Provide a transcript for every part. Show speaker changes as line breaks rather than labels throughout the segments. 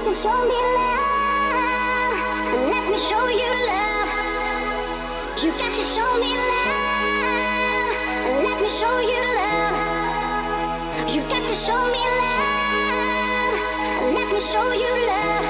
to show me love. Let me show you love. You've got to show me love. Let me show you love. You've got to show me love. Let me show you love.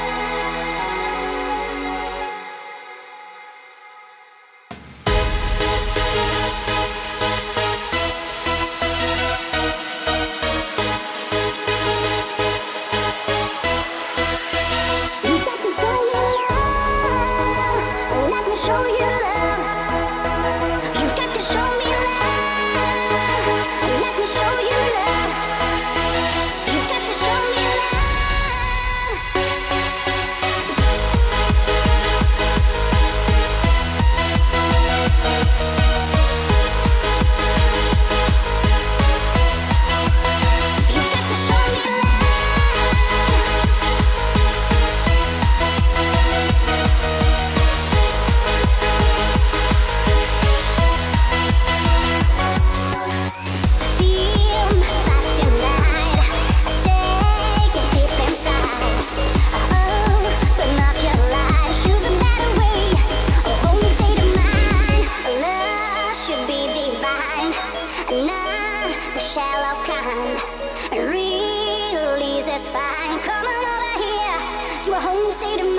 Shallow kind, release is fine. Come on over here to a home state of